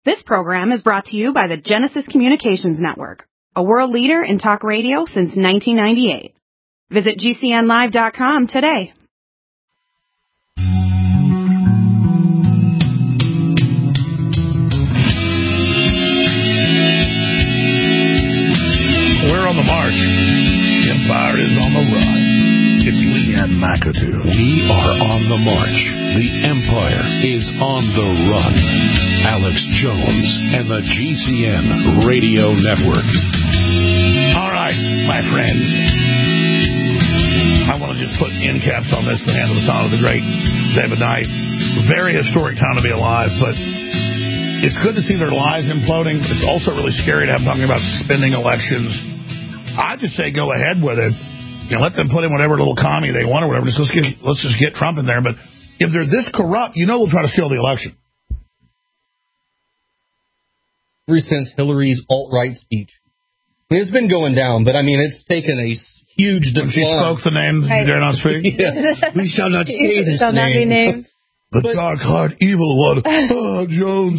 This program is brought to you by the Genesis Communications Network, a world leader in talk radio since 1998. Visit GCNlive.com today. We're on the march. The Empire is on the run. It's Leanne McAdoo. We are on the march. The Empire is on the run. Alex Jones and the GCN Radio Network. All right, my friends. I want to just put end caps on this, the hand of the baton of the great David Knight. Very historic time to be alive, but it's good to see their lies imploding. It's also really scary to have talking about suspending elections. I just say go ahead with it. You know, let them put in whatever little commie they want or whatever. Let's just get Trump in there. But if they're this corrupt, you know they'll try to steal the election. Ever since Hillary's alt-right speech. I mean, it's been going down, but I mean, it's taken a huge decline. When she spoke the name, you dare not speak? Yes. We shall not say this shall name. Not be named. The dark-hearted evil one. Oh, Jones.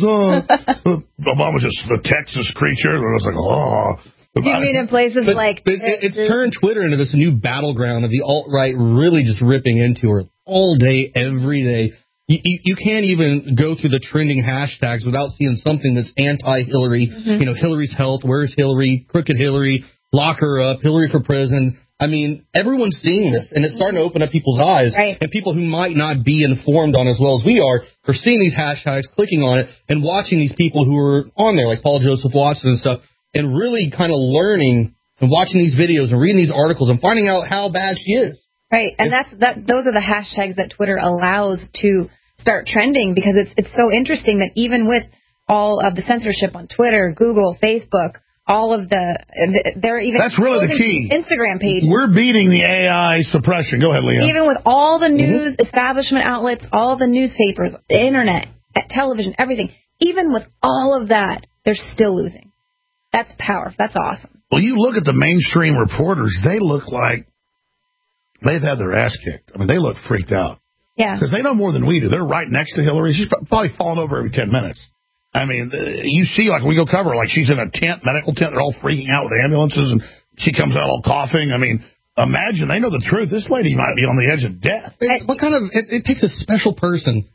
Obama just the Texas creature. And I was like, oh. You mean in places like... It's turned Twitter into this new battleground of the alt-right really just ripping into her all day, every day. You can't even go through the trending hashtags without seeing something that's anti-Hillary. Mm-hmm. You know, Hillary's health, where's Hillary, crooked Hillary, lock her up, Hillary for president. I mean, everyone's seeing this, and it's starting to open up people's eyes. Right. And people who might not be informed on as well as we are seeing these hashtags, clicking on it, and watching these people who are on there, like Paul Joseph Watson and stuff, and really kind of learning and watching these videos and reading these articles and finding out how bad she is. Right, and those are the hashtags that Twitter allows to start trending, because it's so interesting that even with all of the censorship on Twitter, Google, Facebook, all of they're even... That's really the key. Instagram page. We're beating the AI suppression. Go ahead, Leah. Even with all the news establishment outlets, all the newspapers, the internet, television, everything, even with all of that, they're still losing. That's powerful. That's awesome. Well, you look at the mainstream reporters, they look like they've had their ass kicked. I mean, they look freaked out. Yeah. Because they know more than we do. They're right next to Hillary. She's probably falling over every 10 minutes. I mean, you see, like, we go cover, like, she's in a tent, medical tent. They're all freaking out with ambulances, and she comes out all coughing. I mean, imagine, they know the truth. This lady might be on the edge of death. It takes a special person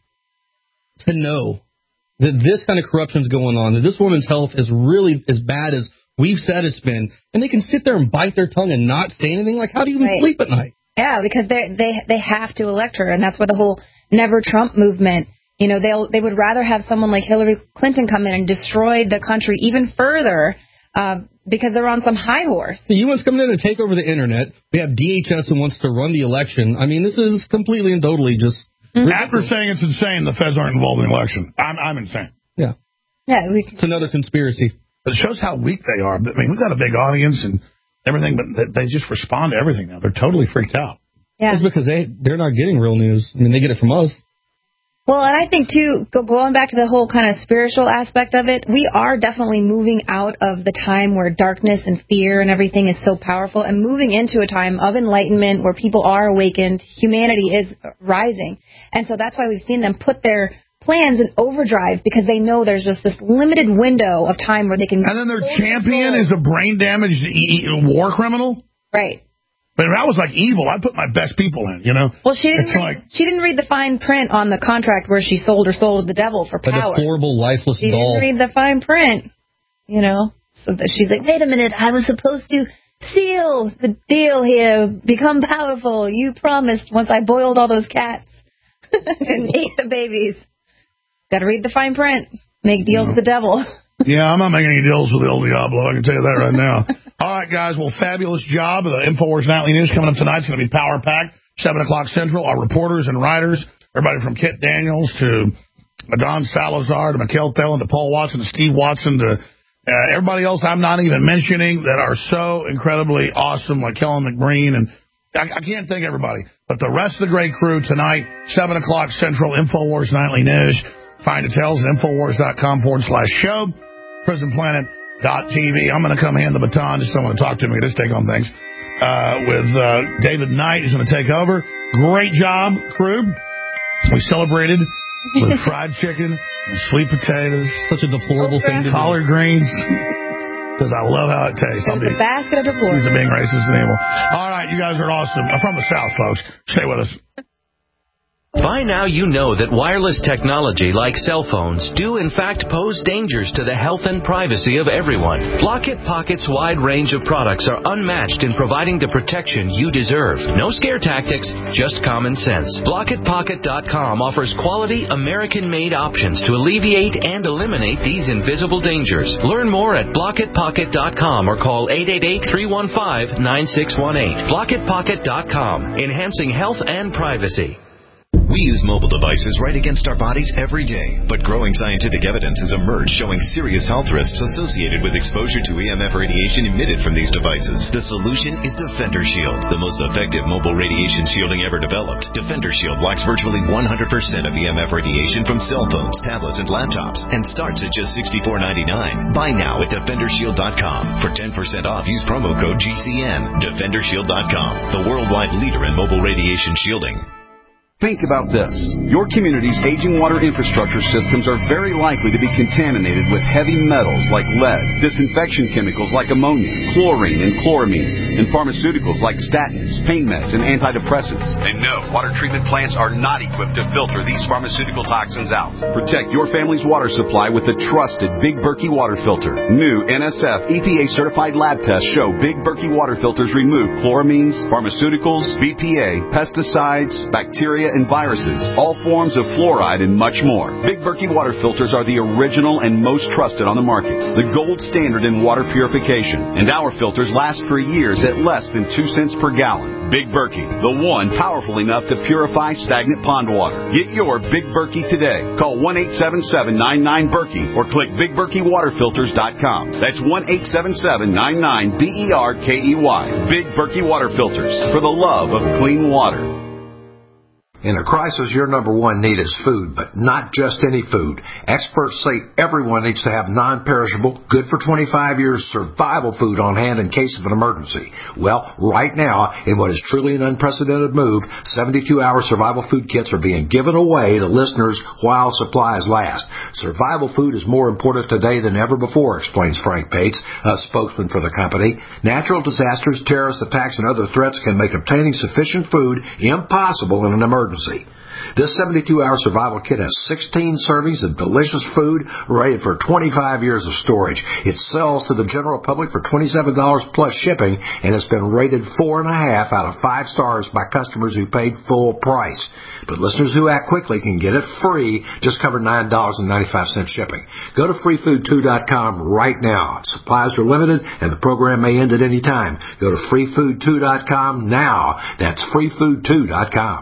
to know that this kind of corruption is going on, that this woman's health is really as bad as we've said it's been, and they can sit there and bite their tongue and not say anything. Like, how do you even sleep at night? Yeah, because they have to elect her, and that's where the whole Never Trump movement, you know, they would rather have someone like Hillary Clinton come in and destroy the country even further because they're on some high horse. The U.S. coming in and take over the internet. We have DHS who wants to run the election. I mean, this is completely and totally just... After saying it's insane, the feds aren't involved in the election. I'm insane. Yeah. It's another conspiracy. But it shows how weak they are. I mean, we've got a big audience and everything, but they just respond to everything now. They're totally freaked out. Yeah. It's because they're not getting real news. I mean, they get it from us. Well, and I think, too, going back to the whole kind of spiritual aspect of it, we are definitely moving out of the time where darkness and fear and everything is so powerful and moving into a time of enlightenment where people are awakened, humanity is rising. And so that's why we've seen them put their plans in overdrive, because they know there's just this limited window of time where they can... And then their champion is a brain-damaged war criminal? Right. But if I was like evil, I'd put my best people in, you know? Well, she didn't read the fine print on the contract where she sold her soul to the devil for power. A deplorable, lifeless she doll. She didn't read the fine print, you know? So she's like, wait a minute, I was supposed to seal the deal here, become powerful. You promised once I boiled all those cats and ate the babies. Got to read the fine print. Make deals with the devil. Yeah, I'm not making any deals with the old Diablo. I can tell you that right now. All right, guys. Well, fabulous job. The InfoWars Nightly News coming up tonight. It's going to be power-packed, 7 o'clock Central. Our reporters and writers, everybody from Kit Daniels to Don Salazar to Mikhail Thelin to Paul Watson to Steve Watson to everybody else I'm not even mentioning that are so incredibly awesome, like Kellen McBreen. And I can't thank everybody. But the rest of the great crew tonight, 7 o'clock Central, InfoWars Nightly News. Find details at Infowars.com/show, PrisonPlanet.tv. I'm going to come hand the baton to someone to talk to me. Just take on things with David Knight. He's going to take over. Great job, crew. We celebrated with fried chicken and sweet potatoes. Such a deplorable thing to do. Collard greens. Because I love how it tastes. It was a basket of deplorables. These are being racist and evil. All right, you guys are awesome. I'm from the South, folks. Stay with us. By now you know that wireless technology like cell phones do in fact pose dangers to the health and privacy of everyone. Blockit Pocket's wide range of products are unmatched in providing the protection you deserve. No scare tactics, just common sense. BlockitPocket.com offers quality American-made options to alleviate and eliminate these invisible dangers. Learn more at BlockitPocket.com or call 888-315-9618. BlockitPocket.com, enhancing health and privacy. We use mobile devices right against our bodies every day, but growing scientific evidence has emerged showing serious health risks associated with exposure to EMF radiation emitted from these devices. The solution is Defender Shield, the most effective mobile radiation shielding ever developed. Defender Shield blocks virtually 100% of EMF radiation from cell phones, tablets, and laptops, and starts at just $64.99. Buy now at DefenderShield.com. For 10% off, use promo code GCN. DefenderShield.com, the worldwide leader in mobile radiation shielding. Think about this. Your community's aging water infrastructure systems are very likely to be contaminated with heavy metals like lead, disinfection chemicals like ammonia, chlorine and chloramines, and pharmaceuticals like statins, pain meds, and antidepressants. And no, water treatment plants are not equipped to filter these pharmaceutical toxins out. Protect your family's water supply with the trusted Big Berkey water filter. New NSF EPA-certified lab tests show Big Berkey water filters remove chloramines, pharmaceuticals, BPA, pesticides, bacteria, and viruses, all forms of fluoride, and much more. Big Berkey water filters are the original and most trusted on the market, the gold standard in water purification, and our filters last for years at less than 2 cents per gallon. Big Berkey, the one powerful enough to purify stagnant pond water. Get your Big Berkey today. Call 1-877-99-BERKEY or click BigBerkeyWaterFilters.com. That's 1-877-99-BERKEY. Big Berkey Water Filters, for the love of clean water. In a crisis, your number one need is food, but not just any food. Experts say everyone needs to have non-perishable, good for 25 years, survival food on hand in case of an emergency. Well, right now, in what is truly an unprecedented move, 72-hour survival food kits are being given away to listeners while supplies last. Survival food is more important today than ever before, explains Frank Pates, a spokesman for the company. Natural disasters, terrorist attacks, and other threats can make obtaining sufficient food impossible in an emergency. This 72-hour survival kit has 16 servings of delicious food rated for 25 years of storage. It sells to the general public for $27 plus shipping, and it's been rated 4.5 out of 5 stars by customers who paid full price. But listeners who act quickly can get it free, just cover $9.95 shipping. Go to freefood2.com right now. Supplies are limited, and the program may end at any time. Go to freefood2.com now. That's freefood2.com.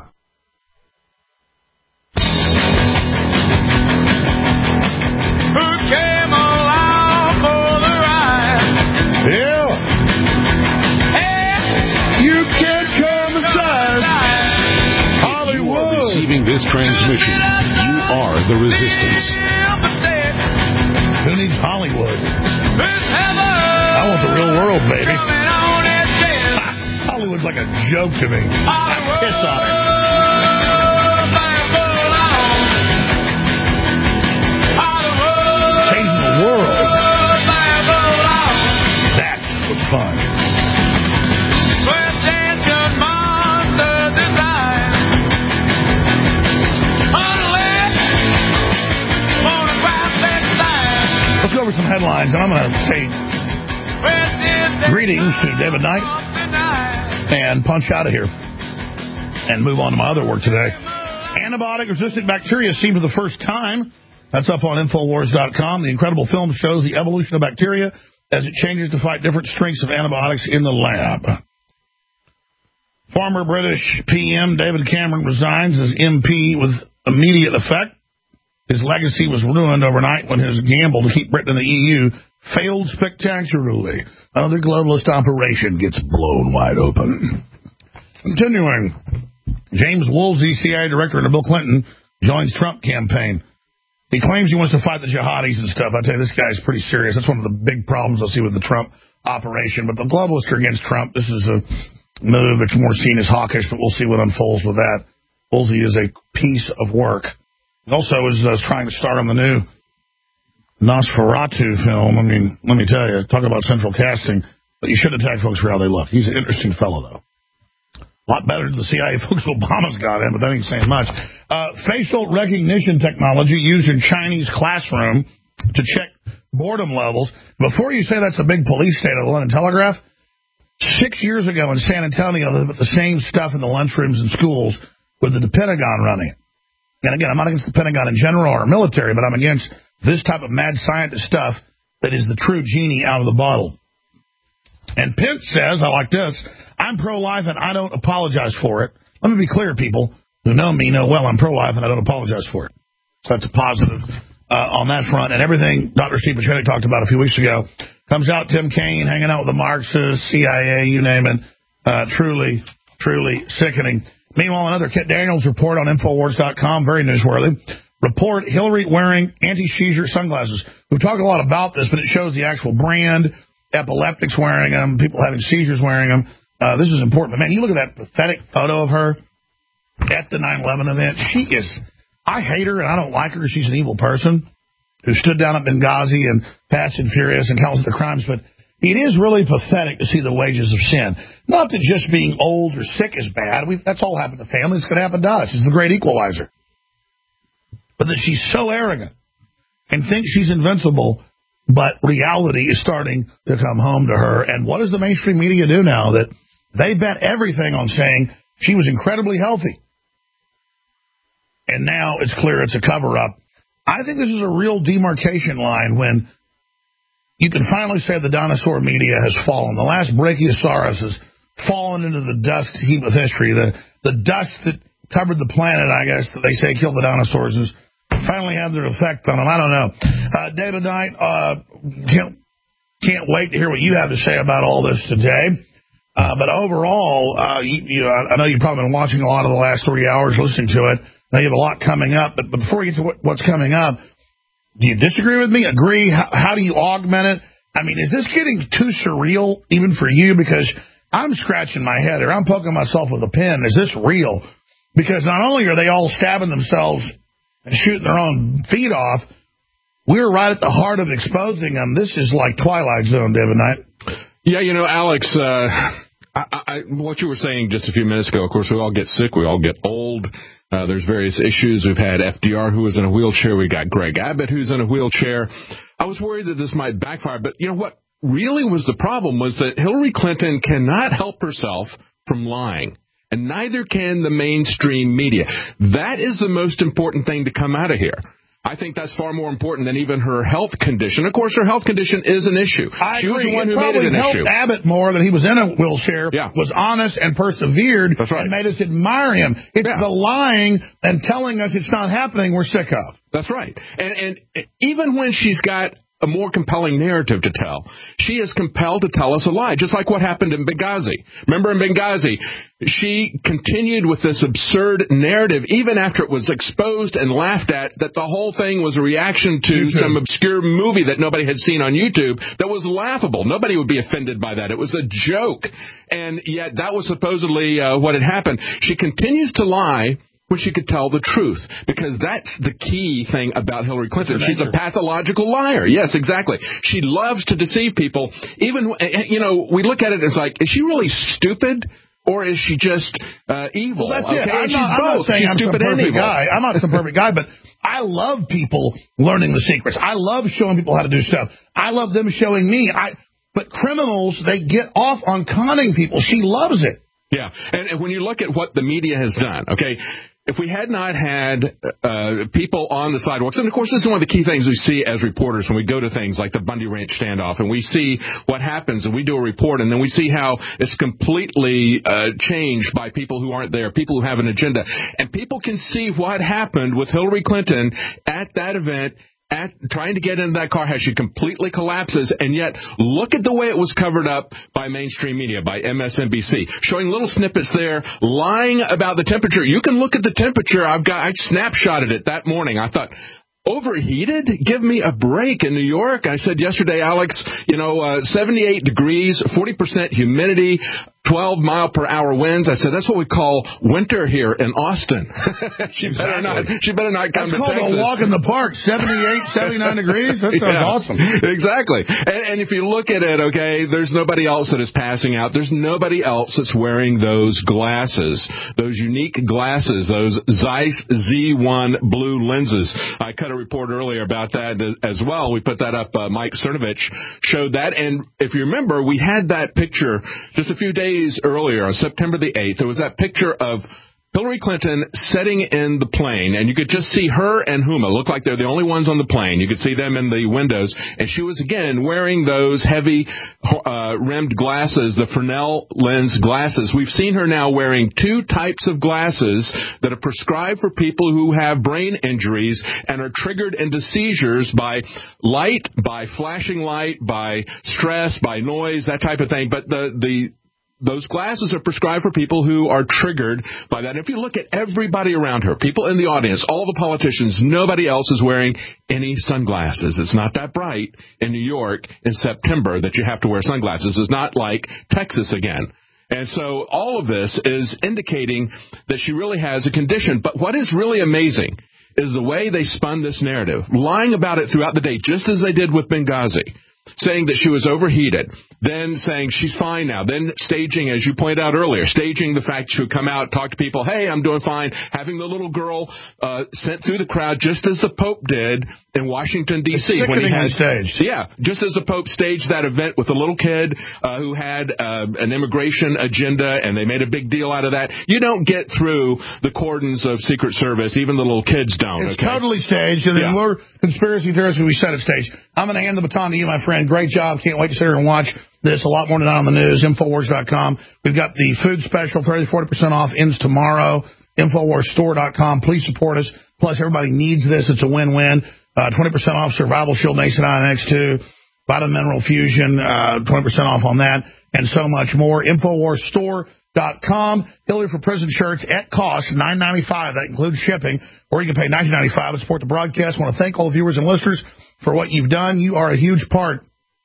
This transmission, you are the resistance. Who needs Hollywood? I want the real world, baby. Hollywood's like a joke to me. Piss on it. Changing the world. That's what's fun. Let's go over some headlines, and I'm going to say greetings to David Knight and punch out of here and move on to my other work today. Antibiotic-resistant bacteria seen for the first time. That's up on Infowars.com. The incredible film shows the evolution of bacteria as it changes to fight different strengths of antibiotics in the lab. Former British PM David Cameron resigns as MP with immediate effect. His legacy was ruined overnight when his gamble to keep Britain in the EU failed spectacularly. Another globalist operation gets blown wide open. Continuing, James Woolsey, CIA director under Bill Clinton, joins Trump campaign. He claims he wants to fight the jihadis and stuff. I tell you, this guy's pretty serious. That's one of the big problems I see with the Trump operation. But the globalists are against Trump. This is a move that's more seen as hawkish, but we'll see what unfolds with that. Woolsey is a piece of work. Also is trying to star on the new Nosferatu film. I mean, let me tell you, talk about central casting, but you should attack folks for how they look. He's an interesting fellow, though. A lot better than the CIA folks Obama's got in, but that ain't saying much. Facial recognition technology used in Chinese classroom to check boredom levels. Before you say that's a big police state of the London Telegraph, 6 years ago in San Antonio, they put the same stuff in the lunchrooms in schools with the Pentagon running it. And again, I'm not against the Pentagon in general or military, but I'm against this type of mad scientist stuff that is the true genie out of the bottle. And Pence says, I like this, I'm pro-life and I don't apologize for it. Let me be clear, people who know me know well I'm pro-life and I don't apologize for it. So that's a positive on that front. And everything Dr. Steve Pichette talked about a few weeks ago comes out. Tim Kaine hanging out with the Marxists, CIA, you name it. Truly, truly sickening. Meanwhile, another Kit Daniels report on Infowars.com, very newsworthy. Report Hillary wearing anti-seizure sunglasses. We've talked a lot about this, but it shows the actual brand, epileptics wearing them, people having seizures wearing them. This is important. But, man, you look at that pathetic photo of her at the 9/11 event. She is, I hate her and I don't like her because she's an evil person who stood down at Benghazi and Fast and Furious and calls it the crimes. But it is really pathetic to see the wages of sin. Not that just being old or sick is bad. That's all happened to families. It's going to happen to us. It's the great equalizer. But that she's so arrogant and thinks she's invincible, but reality is starting to come home to her. And what does the mainstream media do now? That they bet everything on saying she was incredibly healthy. And now it's clear it's a cover-up. I think this is a real demarcation line when you can finally say the dinosaur media has fallen. The last Brachiosaurus has fallen into the dust heap of history. The dust that covered the planet, I guess, that they say killed the dinosaurs, has finally had their effect on them. I don't know. David Knight, can't wait to hear what you have to say about all this today. But overall, I know you've probably been watching a lot of the last 3 hours, listening to it. Now you have a lot coming up. But before we get to what's coming up, do you disagree with me? Agree? How do you augment it? I mean, is this getting too surreal even for you? Because I'm scratching my head or I'm poking myself with a pen. Is this real? Because not only are they all stabbing themselves and shooting their own feet off, we're right at the heart of exposing them. This is like Twilight Zone, David Knight. Yeah, Alex, what you were saying just a few minutes ago, of course, we all get sick, we all get old. There's various issues. We've had FDR, who was in a wheelchair. We got Greg Abbott, who's in a wheelchair. I was worried that this might backfire. But you know what really was the problem was that Hillary Clinton cannot help herself from lying. And neither can the mainstream media. That is the most important thing to come out of here. I think that's far more important than even her health condition. Of course, her health condition is an issue. She was the one who made it an issue. It probably helped Abbott more that he was in a wheelchair, was honest and persevered, and made us admire him. It's the lying and telling us it's not happening we're sick of. That's right. And even when she's got a more compelling narrative to tell, she is compelled to tell us a lie, just like what happened in Benghazi. Remember in Benghazi, she continued with this absurd narrative, even after it was exposed and laughed at, that the whole thing was a reaction to some obscure movie that nobody had seen on YouTube that was laughable. Nobody would be offended by that. It was a joke. And yet that was supposedly what had happened. She continues to lie when she could tell the truth, because that's the key thing about Hillary Clinton. She's a pathological liar. Yes, exactly. She loves to deceive people. Even, we look at it as like, is she really stupid? Or is she just evil? Well, that's it. I'm not saying I'm some perfect guy. I'm not some perfect guy, but I love people learning the secrets. I love showing people how to do stuff. I love them showing me. But criminals, they get off on conning people. She loves it. Yeah, and when you look at what the media has done, okay, if we had not had people on the sidewalks, and of course this is one of the key things we see as reporters when we go to things like the Bundy Ranch standoff, and we see what happens, and we do a report, and then we see how it's completely changed by people who aren't there, people who have an agenda, and people can see what happened with Hillary Clinton at that event, trying to get into that car, how she completely collapses, and yet look at the way it was covered up by mainstream media, by MSNBC, showing little snippets there, lying about the temperature. You can look at the temperature. I snapshotted it that morning. I thought, overheated? Give me a break. In New York, I said yesterday, Alex, 78 degrees, 40% humidity. 12-mile-per-hour winds. I said, that's what we call winter here in Austin. She better not come to Texas. That's called a walk in the park, 78, 79 degrees. That sounds awesome. Exactly. And if you look at it, okay, there's nobody else that is passing out. There's nobody else that's wearing those glasses, those unique glasses, those Zeiss Z1 blue lenses. I cut a report earlier about that as well. We put that up. Mike Cernovich showed that. And if you remember, we had that picture just a few days earlier, on September the 8th. There was that picture of Hillary Clinton sitting in the plane, and you could just see her and Huma. Look like they're the only ones on the plane. You could see them in the windows. And she was, again, wearing those heavy rimmed glasses, the Fresnel lens glasses. We've seen her now wearing two types of glasses that are prescribed for people who have brain injuries and are triggered into seizures by light, by flashing light, by stress, by noise, that type of thing. But those glasses are prescribed for people who are triggered by that. If you look at everybody around her, people in the audience, all the politicians, nobody else is wearing any sunglasses. It's not that bright in New York in September that you have to wear sunglasses. It's not like Texas again. And so all of this is indicating that she really has a condition. But what is really amazing is the way they spun this narrative, lying about it throughout the day, just as they did with Benghazi, saying that she was overheated, then saying she's fine now, then staging, as you pointed out earlier, staging the fact she would come out, talk to people, hey, I'm doing fine, having the little girl sent through the crowd just as the Pope did in Washington, D.C. when he had staged. Yeah, just as the Pope staged that event with a little kid who had an immigration agenda, and they made a big deal out of that. You don't get through the cordons of Secret Service, even the little kids don't. It's totally staged, and then we're conspiracy theorists when we set it staged. I'm going to hand the baton to you, my friend. Great job. Can't wait to sit here and watch this. A lot more tonight on the news. Infowars.com. We've got the food special, 30-40% off, ends tomorrow. Infowarsstore.com. Please support us. Plus, everybody needs this. It's a win-win. 20% off Survival Shield Nascent X2, Vitamin Mineral Fusion, 20% off on that, and so much more. Infowarsstore.com. Hillary for Prison shirts at cost, $9.95. That includes shipping, or you can pay $19.95 to support the broadcast. I want to thank all the viewers and listeners for what you've done. You are a huge part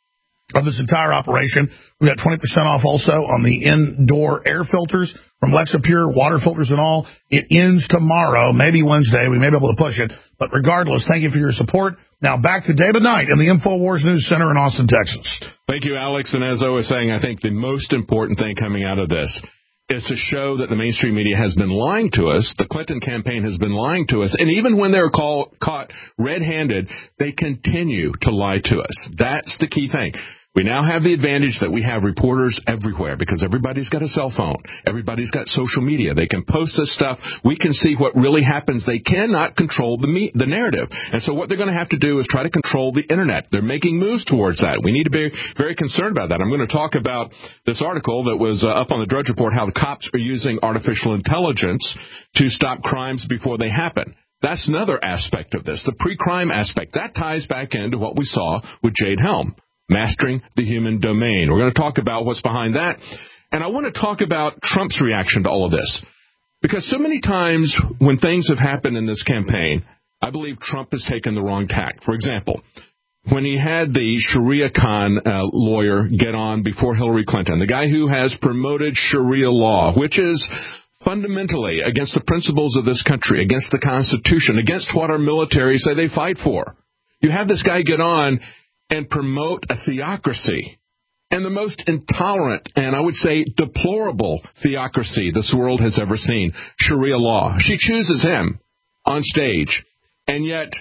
of this entire operation. We've got 20% off also on the indoor air filters from Lexapure, water filters and all. It ends tomorrow, maybe Wednesday. We may be able to push it. But regardless, thank you for your support. Now back to David Knight in the InfoWars News Center in Austin, Texas. Thank you, Alex. And as I was saying, I think the most important thing coming out of this is to show that the mainstream media has been lying to us. The Clinton campaign has been lying to us. And even when they're caught red-handed, they continue to lie to us. That's the key thing. We now have the advantage that we have reporters everywhere because everybody's got a cell phone. Everybody's got social media. They can post this stuff. We can see what really happens. They cannot control the narrative. And so what they're going to have to do is try to control the Internet. They're making moves towards that. We need to be very concerned about that. I'm going to talk about this article that was up on the Drudge Report, how the cops are using artificial intelligence to stop crimes before they happen. That's another aspect of this, the pre-crime aspect. That ties back into what we saw with Jade Helm. Mastering the human domain. We're going to talk about what's behind that. And I want to talk about Trump's reaction to all of this. Because so many times when things have happened in this campaign, I believe Trump has taken the wrong tack. For example, when he had the Sharia Khan lawyer get on before Hillary Clinton, the guy who has promoted Sharia law, which is fundamentally against the principles of this country, against the Constitution, against what our military say they fight for. You have this guy get on and promote a theocracy, and the most intolerant and I would say deplorable theocracy this world has ever seen, Sharia law. She chooses him on stage, and yet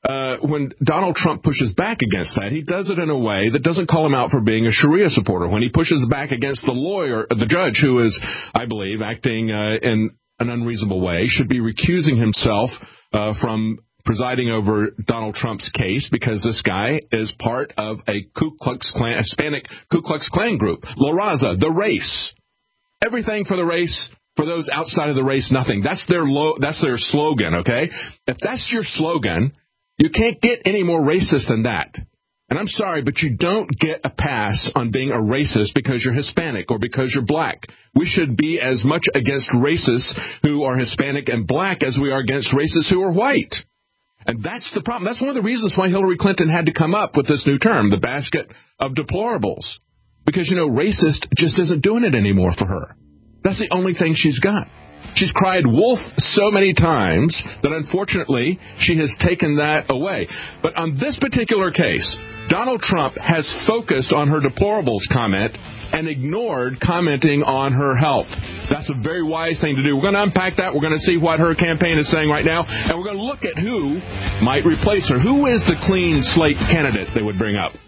when Donald Trump pushes back against that, he does it in a way that doesn't call him out for being a Sharia supporter. When he pushes back against the judge who is, I believe, acting in an unreasonable way, should be recusing himself from presiding over Donald Trump's case because this guy is part of a Ku Klux Klan, Hispanic Ku Klux Klan group. La Raza, the race. Everything for the race. For those outside of the race, nothing. That's their slogan, okay? If that's your slogan, you can't get any more racist than that. And I'm sorry, but you don't get a pass on being a racist because you're Hispanic or because you're black. We should be as much against racists who are Hispanic and black as we are against racists who are white. And that's the problem. That's one of the reasons why Hillary Clinton had to come up with this new term, the basket of deplorables. because, racist just isn't doing it anymore for her. That's the only thing she's got. She's cried wolf so many times that, unfortunately, she has taken that away. But on this particular case, Donald Trump has focused on her deplorables comment and ignored commenting on her health. That's a very wise thing to do. We're going to unpack that. We're going to see what her campaign is saying right now, and we're going to look at who might replace her. Who is the clean slate candidate they would bring up?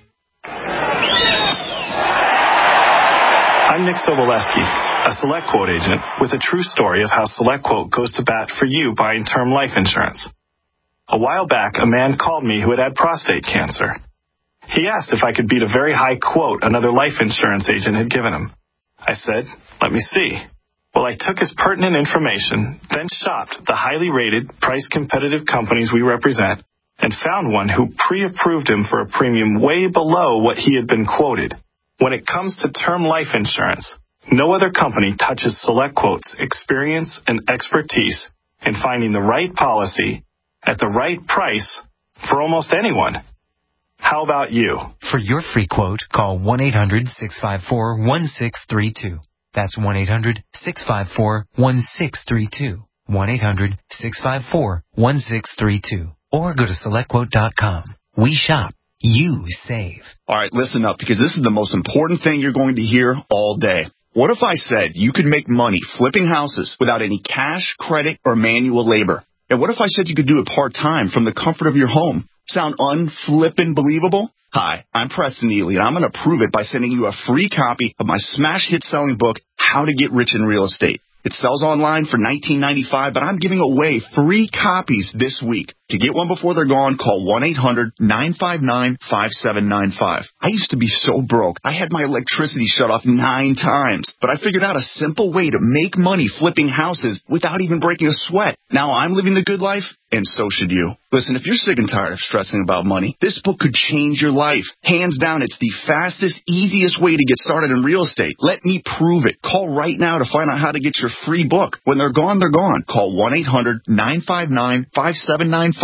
I'm Nick Soboleski, a SelectQuote agent with a true story of how SelectQuote goes to bat for you buying term life insurance. A while back, a man called me who had prostate cancer. He asked if I could beat a very high quote another life insurance agent had given him. I said, let me see. Well, I took his pertinent information, then shopped the highly rated, price-competitive companies we represent, and found one who pre-approved him for a premium way below what he had been quoted. When it comes to term life insurance, no other company touches SelectQuote's experience and expertise in finding the right policy at the right price for almost anyone. How about you? For your free quote, call 1-800-654-1632. That's 1-800-654-1632. 1-800-654-1632. Or go to SelectQuote.com. We shop. You save. All right, listen up, because this is the most important thing you're going to hear all day. What if I said you could make money flipping houses without any cash, credit, or manual labor? And what if I said you could do it part-time from the comfort of your home? Sound unflippin' believable? Hi, I'm Preston Neely, and I'm going to prove it by sending you a free copy of my smash hit selling book, How to Get Rich in Real Estate. It sells online for $19.95, but I'm giving away free copies this week. To get one before they're gone, call 1-800-959-5795. I used to be so broke, I had my electricity shut off 9 times, but I figured out a simple way to make money flipping houses without even breaking a sweat. Now I'm living the good life, and so should you. Listen, if you're sick and tired of stressing about money, this book could change your life. Hands down, it's the fastest, easiest way to get started in real estate. Let me prove it. Call right now to find out how to get your free book. When they're gone, they're gone. Call 1-800-959-5795.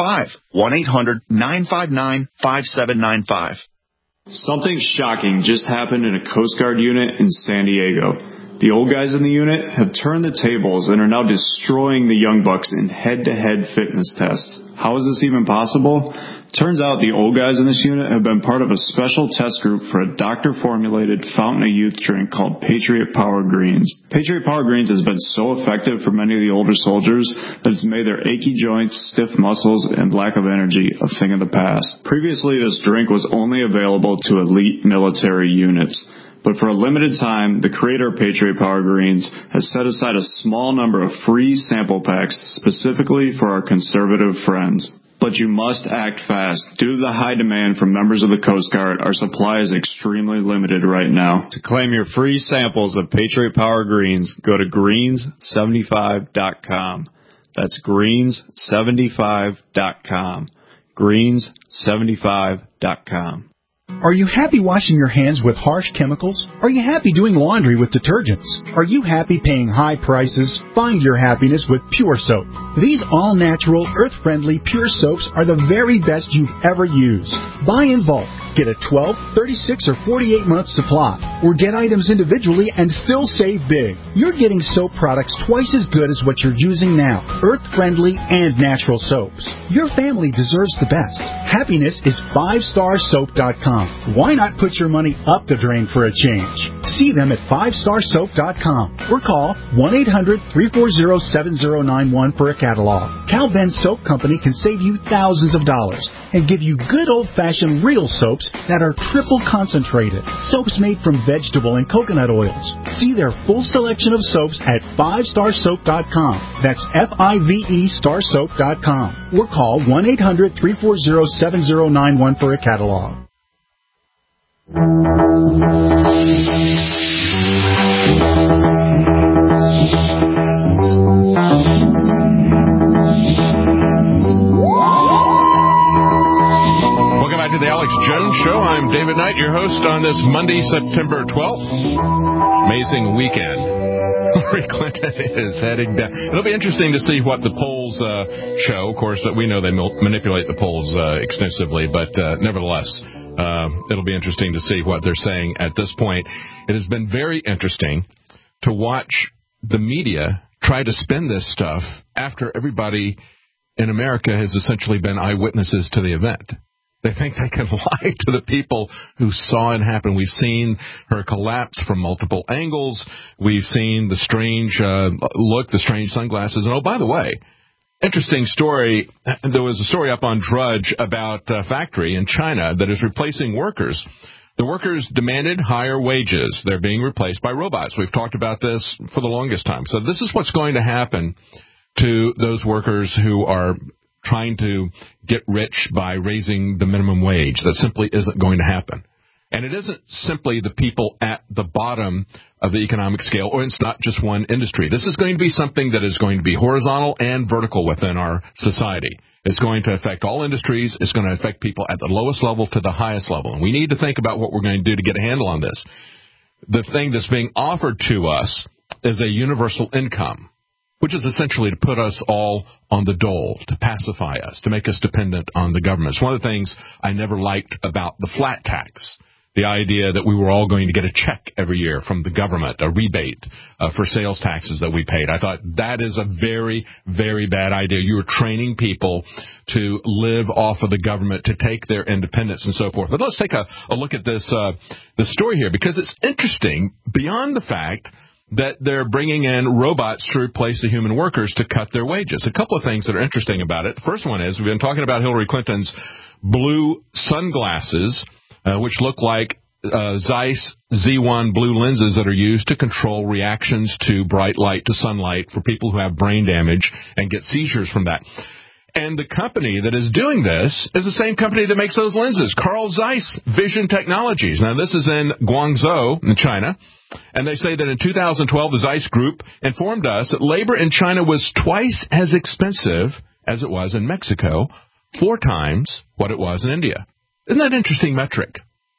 1-800-959-5795. Something shocking just happened in a Coast Guard unit in San Diego. The old guys in the unit have turned the tables and are now destroying the young bucks in head-to-head fitness tests. How is this even possible? Turns out the old guys in this unit have been part of a special test group for a doctor-formulated fountain of youth drink called Patriot Power Greens. Patriot Power Greens has been so effective for many of the older soldiers that it's made their achy joints, stiff muscles, and lack of energy a thing of the past. Previously, this drink was only available to elite military units. But for a limited time, the creator of Patriot Power Greens has set aside a small number of free sample packs specifically for our conservative friends. But you must act fast. Due to the high demand from members of the Coast Guard, our supply is extremely limited right now. To claim your free samples of Patriot Power Greens, go to greens75.com. That's greens75.com. greens75.com. Are you happy washing your hands with harsh chemicals? Are you happy doing laundry with detergents? Are you happy paying high prices? Find your happiness with Pure Soap. These all-natural, earth-friendly Pure Soaps are the very best you've ever used. Buy in bulk. Get a 12, 36, or 48-month supply, or get items individually and still save big. You're getting soap products twice as good as what you're using now, earth-friendly and natural soaps. Your family deserves the best. Happiness is 5starsoap.com. Why not put your money up the drain for a change? See them at 5starsoap.com or call 1-800-340-7091 for a catalog. Cal Ben Soap Company can save you thousands of dollars and give you good old-fashioned real soaps that are triple concentrated. Soaps made from vegetable and coconut oils. See their full selection of soaps at 5starsoap.com. That's F-I-V-E starsoap.com. Or call 1-800-340-7091 for a catalog. To the Alex Jones Show. I'm David Knight, your host on this Monday, September 12th. Amazing weekend. Hillary Clinton is heading down. It'll be interesting to see what the polls show. Of course, we know they manipulate the polls extensively, but nevertheless, it'll be interesting to see what they're saying at this point. It has been very interesting to watch the media try to spin this stuff after everybody in America has essentially been eyewitnesses to the event. They think they can lie to the people who saw it happen. We've seen her collapse from multiple angles. We've seen the strange look, the strange sunglasses. And, oh, by the way, interesting story. There was a story up on Drudge about a factory in China that is replacing workers. The workers demanded higher wages. They're being replaced by robots. We've talked about this for the longest time. So this is what's going to happen to those workers who are trying to get rich by raising the minimum wage. That simply isn't going to happen. And it isn't simply the people at the bottom of the economic scale, or it's not just one industry. This is going to be something that is going to be horizontal and vertical within our society. It's going to affect all industries. It's going to affect people at the lowest level to the highest level. And we need to think about what we're going to do to get a handle on this. The thing that's being offered to us is a universal income, which is essentially to put us all on the dole, to pacify us, to make us dependent on the government. It's one of the things I never liked about the flat tax, the idea that we were all going to get a check every year from the government, a rebate for sales taxes that we paid. I thought that is a very, very bad idea. You are training people to live off of the government, to take their independence and so forth. But let's take a look at this story here, because it's interesting beyond the fact that they're bringing in robots to replace the human workers to cut their wages. A couple of things that are interesting about it. The first one is we've been talking about Hillary Clinton's blue sunglasses, which look like Zeiss Z1 blue lenses that are used to control reactions to bright light, to sunlight, for people who have brain damage and get seizures from that. And the company that is doing this is the same company that makes those lenses, Carl Zeiss Vision Technologies. Now, this is in Guangzhou in China. And they say that in 2012, the Zeiss Group informed us that labor in China was twice as expensive as it was in Mexico, 4 times what it was in India. Isn't that an interesting metric?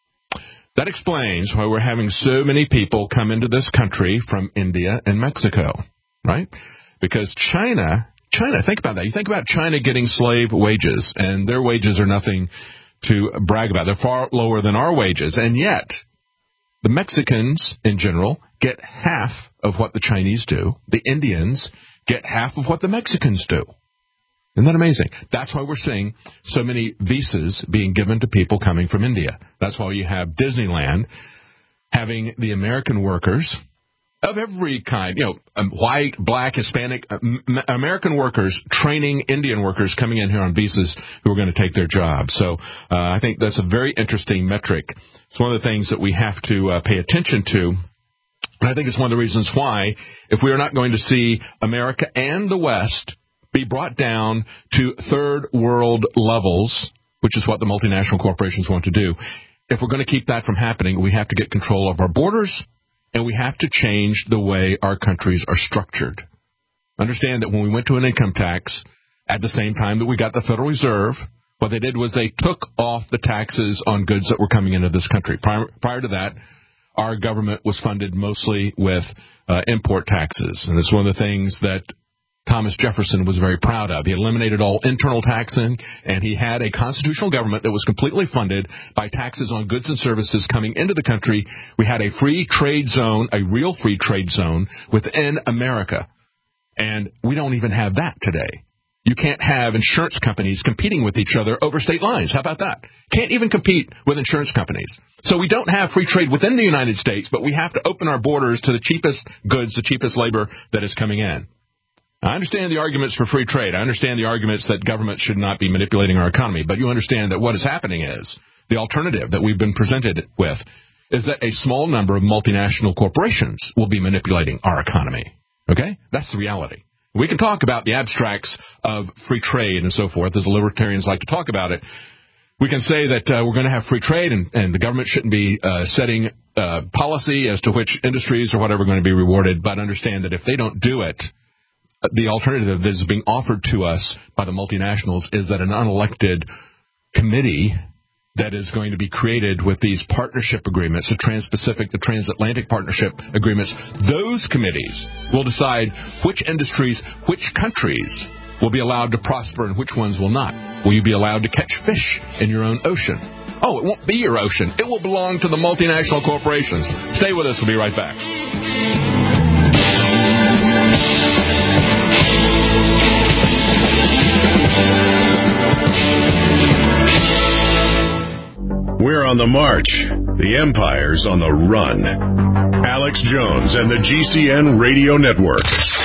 That explains why we're having so many people come into this country from India and Mexico, right? Because China, think about that. You think about China getting slave wages, and their wages are nothing to brag about. They're far lower than our wages, and yet the Mexicans, in general, get half of what the Chinese do. The Indians get half of what the Mexicans do. Isn't that amazing? That's why we're seeing so many visas being given to people coming from India. That's why you have Disneyland having the American workers of every kind, white, black, Hispanic, American workers training Indian workers coming in here on visas who are going to take their jobs. So I think that's a very interesting metric. It's one of the things that we have to pay attention to. And I think it's one of the reasons why, if we are not going to see America and the West be brought down to third world levels, which is what the multinational corporations want to do, if we're going to keep that from happening, we have to get control of our borders, and we have to change the way our countries are structured. Understand that when we went to an income tax, at the same time that we got the Federal Reserve, what they did was they took off the taxes on goods that were coming into this country. Prior to that, our government was funded mostly with import taxes. And it's one of the things that Thomas Jefferson was very proud of. He eliminated all internal taxing, and he had a constitutional government that was completely funded by taxes on goods and services coming into the country. We had a free trade zone, a real free trade zone within America. And we don't even have that today. You can't have insurance companies competing with each other over state lines. How about that? Can't even compete with insurance companies. So we don't have free trade within the United States, but we have to open our borders to the cheapest goods, the cheapest labor that is coming in. I understand the arguments for free trade. I understand the arguments that government should not be manipulating our economy. But you understand that what is happening is the alternative that we've been presented with is that a small number of multinational corporations will be manipulating our economy. Okay? That's the reality. We can talk about the abstracts of free trade and so forth, as the libertarians like to talk about it. We can say that we're going to have free trade and the government shouldn't be setting policy as to which industries or whatever are going to be rewarded. But understand that if they don't do it, the alternative that is being offered to us by the multinationals is that an unelected committee that is going to be created with these partnership agreements, the Trans-Pacific, the Transatlantic Partnership Agreements, those committees will decide which industries, which countries will be allowed to prosper and which ones will not. Will you be allowed to catch fish in your own ocean? Oh, it won't be your ocean. It will belong to the multinational corporations. Stay with us. We'll be right back. We're on the march. The Empire's on the run. Alex Jones and the GCN Radio Network.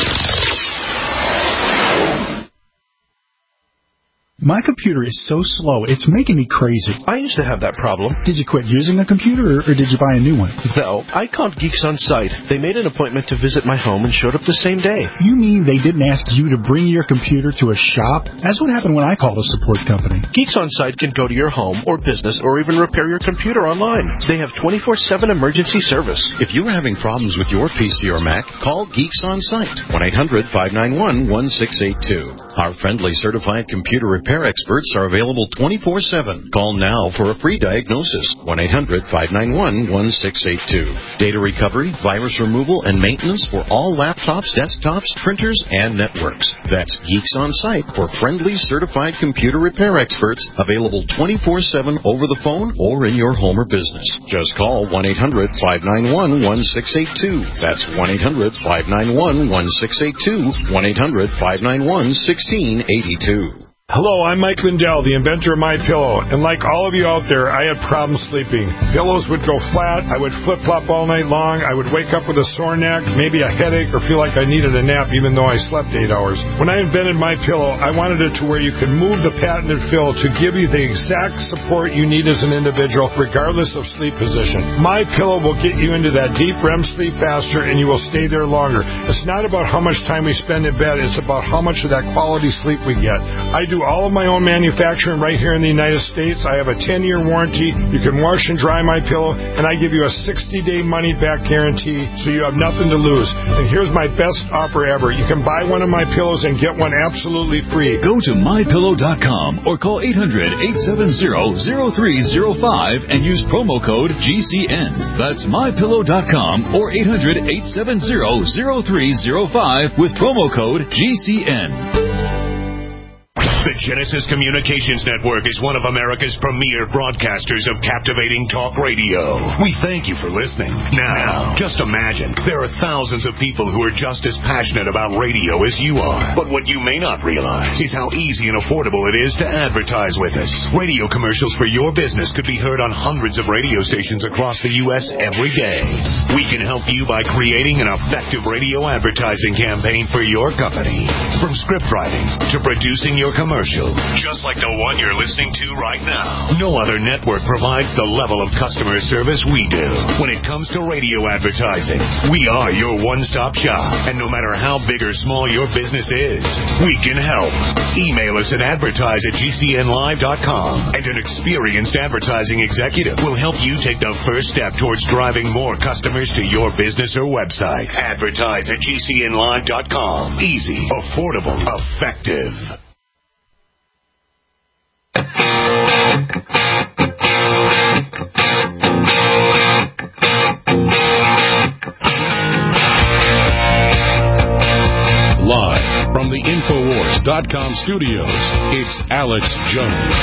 My computer is so slow, it's making me crazy. I used to have that problem. Did you quit using a computer, or did you buy a new one? No, I called Geeks On Site. They made an appointment to visit my home and showed up the same day. You mean they didn't ask you to bring your computer to a shop? That's what happened when I called a support company. Geeks On Site can go to your home or business or even repair your computer online. They have 24/7 emergency service. If you're having problems with your PC or Mac, call Geeks On Site. 1-800-591-1682. Our friendly certified computer repair experts are available 24/7. Call now for a free diagnosis. 1-800-591-1682. Data recovery, virus removal, and maintenance for all laptops, desktops, printers, and networks. That's Geeks On Site for friendly certified computer repair experts, available 24/7 over the phone or in your home or business. Just call 1-800-591-1682. That's 1-800-591-1682. 1-800-591-1682. Hello, I'm Mike Lindell, the inventor of MyPillow, and like all of you out there, I had problems sleeping. Pillows would go flat, I would flip-flop all night long, I would wake up with a sore neck, maybe a headache, or feel like I needed a nap even though I slept 8 hours. When I invented MyPillow, I wanted it to where you could move the patented fill to give you the exact support you need as an individual, regardless of sleep position. MyPillow will get you into that deep REM sleep faster, and you will stay there longer. It's not about how much time we spend in bed, it's about how much of that quality sleep we get. I do all of my own manufacturing right here in the United States. I have a 10-year warranty. You can wash and dry my pillow, and I give you a 60-day money-back guarantee, so you have nothing to lose. And here's my best offer ever. You can buy one of my pillows and get one absolutely free. Go to MyPillow.com or call 800-870-0305 and use promo code GCN. That's MyPillow.com or 800-870-0305 with promo code GCN. The Genesis Communications Network is one of America's premier broadcasters of captivating talk radio. We thank you for listening. Now, just imagine, there are thousands of people who are just as passionate about radio as you are. But what you may not realize is how easy and affordable it is to advertise with us. Radio commercials for your business could be heard on hundreds of radio stations across the U.S. every day. We can help you by creating an effective radio advertising campaign for your company. From script writing to producing your commercial, just like the one you're listening to right now. No other network provides the level of customer service we do. When it comes to radio advertising, we are your one-stop shop. And no matter how big or small your business is, we can help. Email us at advertise@gcnlive.com, and an experienced advertising executive will help you take the first step towards driving more customers to your business or website. Advertise@gcnlive.com. Easy, affordable, effective. Live from the Infowars.com studios, it's Alex Jones.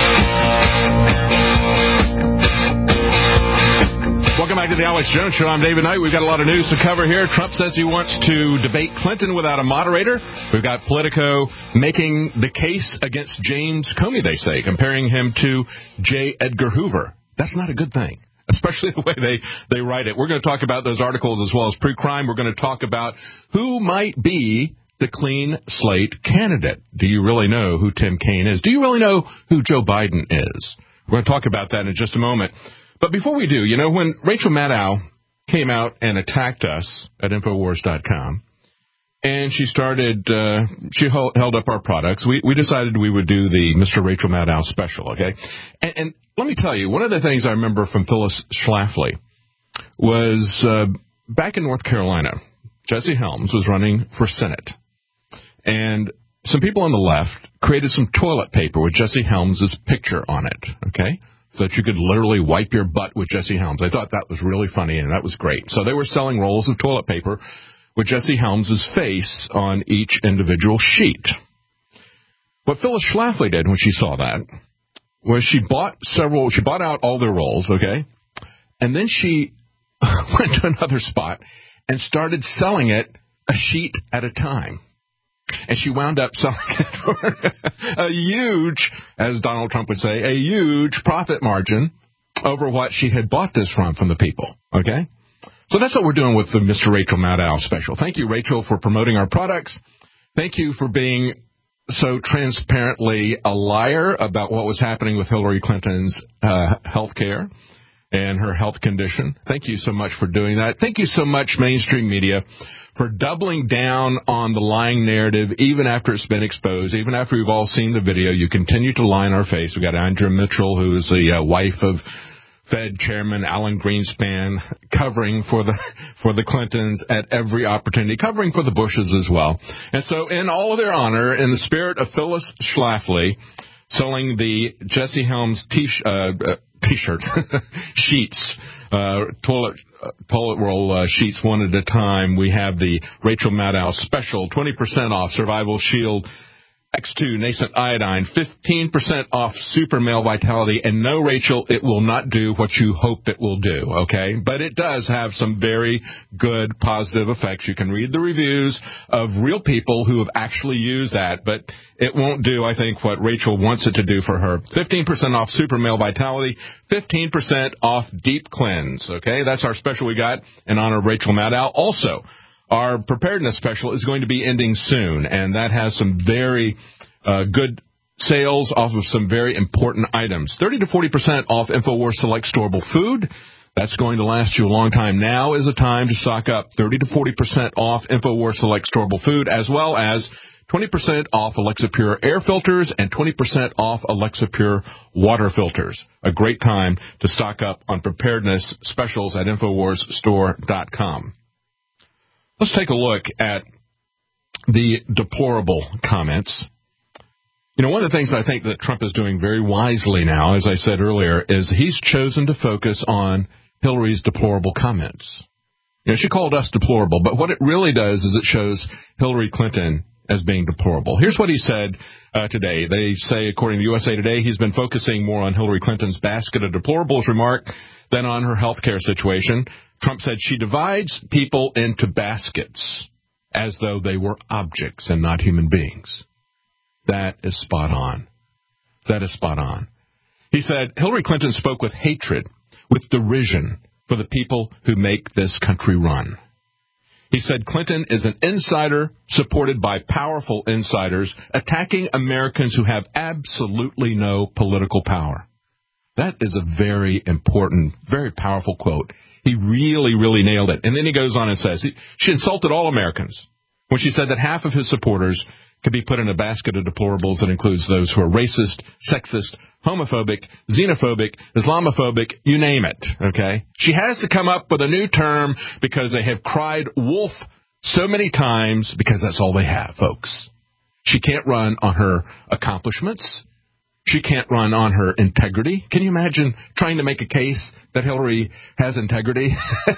Welcome back to the Alex Jones Show. I'm David Knight. We've got a lot of news to cover here. Trump says he wants to debate Clinton without a moderator. We've got Politico making the case against James Comey, they say, comparing him to J. Edgar Hoover. That's not a good thing, especially the way they write it. We're going to talk about those articles as well as pre-crime. We're going to talk about who might be the clean slate candidate. Do you really know who Tim Kaine is? Do you really know who Joe Biden is? We're going to talk about that in just a moment. But before we do, when Rachel Maddow came out and attacked us at Infowars.com, and she started, she held up our products, we decided we would do the Mr. Rachel Maddow special, okay? And let me tell you, one of the things I remember from Phyllis Schlafly was back in North Carolina, Jesse Helms was running for Senate. And some people on the left created some toilet paper with Jesse Helms' picture on it, okay? So that you could literally wipe your butt with Jesse Helms. I thought that was really funny, and that was great. So they were selling rolls of toilet paper with Jesse Helms' face on each individual sheet. What Phyllis Schlafly did when she saw that was she bought out all their rolls, okay? And then she went to another spot and started selling it a sheet at a time. And she wound up selling it for a huge, as Donald Trump would say, a huge profit margin over what she had bought this from the people, okay? So that's what we're doing with the Mr. Rachel Maddow special. Thank you, Rachel, for promoting our products. Thank you for being so transparently a liar about what was happening with Hillary Clinton's health care and her health condition. Thank you so much for doing that. Thank you so much, mainstream media, for doubling down on the lying narrative even after it's been exposed, even after we've all seen the video. You continue to lie in our face. We've got Andrea Mitchell, who is the wife of Fed Chairman Alan Greenspan, covering for the Clintons at every opportunity, covering for the Bushes as well. And so in all of their honor, in the spirit of Phyllis Schlafly, selling the Jesse Helms T-shirts, sheets, toilet roll sheets one at a time. We have the Rachel Maddow special, 20% off Survival Shield X2 Nascent Iodine, 15% off Super Male Vitality, and no, Rachel, it will not do what you hope it will do, okay? But it does have some very good positive effects. You can read the reviews of real people who have actually used that, but it won't do, I think, what Rachel wants it to do for her. 15% off Super Male Vitality, 15% off Deep Cleanse, okay? That's our special we got in honor of Rachel Maddow. Also, our preparedness special is going to be ending soon, and that has some very good sales off of some very important items. 30 to 40% off InfoWars Select Storable Food. That's going to last you a long time. Now is the time to stock up. 30 to 40% off InfoWars Select Storable Food, as well as 20% off Alexa Pure air filters and 20% off Alexa Pure water filters. A great time to stock up on preparedness specials at InfoWarsStore.com. Let's take a look at the deplorable comments. You know, one of the things I think that Trump is doing very wisely now, as I said earlier, is he's chosen to focus on Hillary's deplorable comments. You know, she called us deplorable, but what it really does is it shows Hillary Clinton as being deplorable. Here's what he said today. They say, according to USA Today, he's been focusing more on Hillary Clinton's basket of deplorables remark than on her health care situation. Trump said she divides people into baskets as though they were objects and not human beings. That is spot on. That is spot on. He said Hillary Clinton spoke with hatred, with derision for the people who make this country run. He said Clinton is an insider supported by powerful insiders attacking Americans who have absolutely no political power. That is a very important, very powerful quote. He really, really nailed it. And then he goes on and says she insulted all Americans when she said that half of his supporters could be put in a basket of deplorables that includes those who are racist, sexist, homophobic, xenophobic, Islamophobic, you name it, okay? She has to come up with a new term because they have cried wolf so many times because that's all they have, folks. She can't run on her accomplishments. She can't run on her integrity. Can you imagine trying to make a case that Hillary has integrity?